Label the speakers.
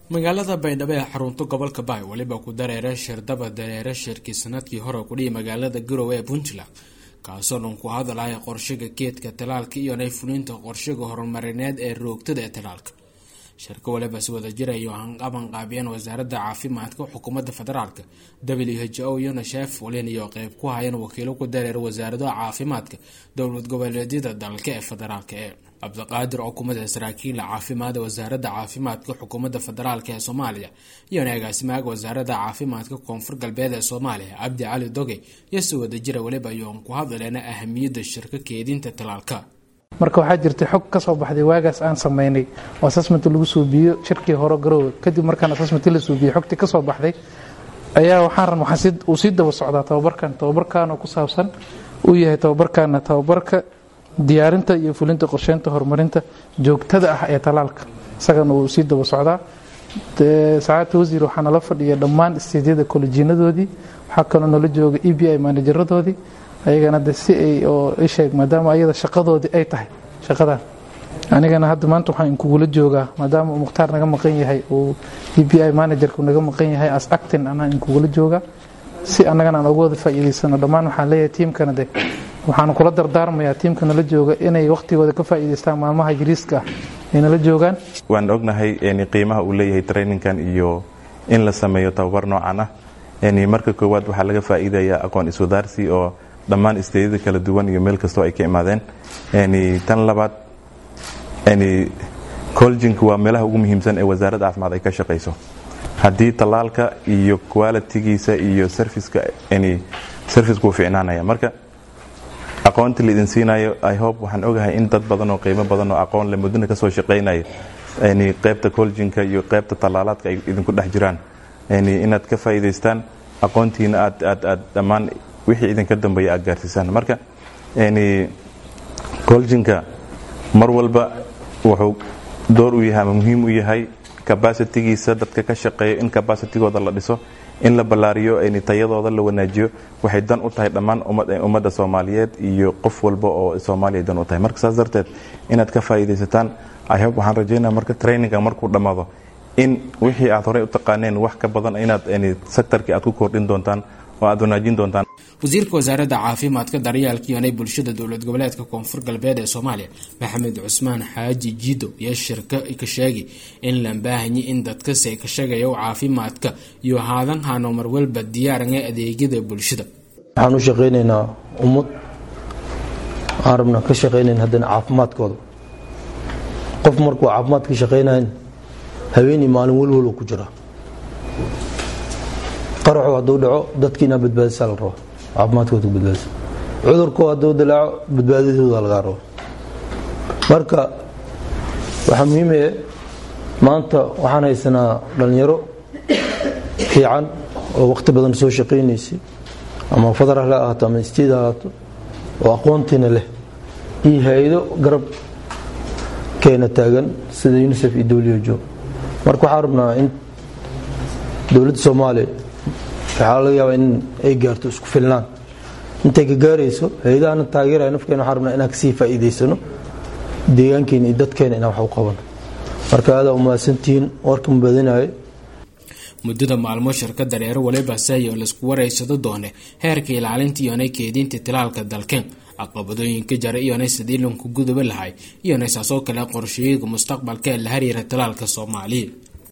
Speaker 1: magaalada Baydhabo ee xarunta gobolka Bay waliba ku dareeray shirkadda dareere shirkii sanadkii hore ku dhigay magaalada Garowe ee Puntland kaasoo dhan ku hadalaya qorshaga geedka talaalka iyo fulinta qorshaga horumarineed ee roogtada ee talaalka shirka waliba si wada jira iyo qaban qaabiyeen wasaaradda caafimaadka xukuumadda federaalka WHO iyo NSF iyo qayb ku hayeen wakiilo ku dareeray wasaaradda caafimaadka dowlad goboleedyada dalka ee federaalka ee Abdulqaadir xukuumadda saraakiil caafimaadka wasaaradda caafimaadka xukuumadda federaalka ee Soomaaliya iyo agaasimaha wasaaradda caafimaadka koonfur galbeed ee Soomaaliya Abdi Cali Doge iyo si wada jira waliba iyo ku hadaleena ahamiyadda shirka keedinta talaalka
Speaker 2: marka waxaa jirtay xog ka soo baxday waagaas aan sameynay oo assessment lagu soo biyo shirkii hore Garowe kadib markaan assessment la soo biyo xogtii ka soo baxday ayaa waxaan u sii daba socdaa tababarkan oo ku saabsan uu yahay tababarka diyaarinta iyo fulinta qorsheynta horumarinta joogtada ah ee talaalka isagana uu sii daba socdaa saacada wasiir waxaana la fadhiya dhammaan isteedyada kolejinadoodii waxaa kaloo nala jooga EBI manajeradoodii ayagana si ay oo isheeg maadaama ayada shaqadoodii ay tahay shaqadan anigana hadda maanta waxaan kugula joogaa maadaama uu Mukhtaar naga maqan yahay oo EBI managerku naga maqan yahay as acting anaa kugula joogaa si anagana aan uga wada faa'iideysano dhammaan waxaan leeyahay tiimkana waxaan kula dardaarmayaa tiimka nala jooga inay waqtigooda ka faa'iideystaan maalmaha jiriiska ay nala joogaan
Speaker 3: waan ognahay in qiimaha uu leeyahay trainingkan iyo in la sameeyo tababar noocan ah marka koowaad waxa laga faa'iideeyaa aqoon iswadaarsi oo dhammaan isteedada kala duwan iyo meel kasta ay ka imaadeen tan labaad collegiinku waa meelaha ugu muhiimsan ee wasaaradda caafimaad ay ka shaqeyso haddii talaalka iyo quality-giisa iyo service-ka uu fiicnaanaya marka aqoonta la idin siinayo I hope waxaan ogahay in dad badan oo qiimo badan oo aqoon leh muddo ka soo shaqeynaya qaybta collegiinka iyo qaybta talaalaadka ay idinku dhex jiraan inaad ka faa'iideystaan aqoontiina aad dhammaan wixii idinka dambeeya aad gaarsiisaan marka collegiinka mar walba wuxuu door u yahay ama muhiim u yahay capacity-giisa dadka ka shaqeeya in capacity-gooda la dhiso in la ballaariyo tayadooda la wanaajiyo waxay dan u tahay dhammaan ummadda Soomaaliyeed iyo qof walba oo Soomaaliya dan u tahay marka saas darteed inaad ka faa'iideysataan I hope waxaan rajaynayaa marka training-ka markuu dhamaado in wixii aad hore u taqaaneen wax ka badan inaad sector-ka aad ku kordhin doontaan oo aad wanaajin doontaan
Speaker 1: wasiirka wasaaradda caafimaadka daryeelka iyo bulshada dowlad goboleedka koonfur galbeed ee Soomaaliya Maxamed Cusmaan Xaaji Jido iyo shirka ka sheegay in la baahanyi in dadka say ka shaqeeyo caafimaadka iyo haadan hano mar walba diyaaran adeegyada bulshada
Speaker 4: waxaan u shaqeynaynaa ummad arabna ka shaqeynayna haddana caafimaadkooda qof markuu caafimaad ka shaqeynayn haweeney maalin walwal ku jira qaraxo hadduu dhaco dadkiina badbaadisa la rabo caafimaadkooda badbaadisa cudurku hadduu dilaaco badbaadadooda laga rabo marka waxa muhiim ah maanta waxaan haysanaa dhalinyaro fiican oo waqti badan soo shaqeynaysay ama fadar la ahaato ama istiida ahaato oo aqoontina leh iyo hay'ado garab keena taagan sida UNICEF iyo WHO marka waxaan rabnaa in dowladda Soomaaliya waxaa laga yaabaa in ay gaarto isku filnaan intay ka gaarayso hay'adaha taageeraya nafkeena waxaan rabnaa inaan kasii faa'iideysano deegaankeena iyo dadkeena inaan wax u qabano marka aad u mahadsantihiin warkan badinayo
Speaker 1: muddada maalmo shirkadda dareere waliba sayo la isku wareysado doone heerka ilaalinta iyo keedinta talaalka dalkeen caqabadooyinka jara iyo sidii loo guduba lahay iyo saasoo kale qorsheeyada mustaqbalka la xiriira talaalka Soomaaliya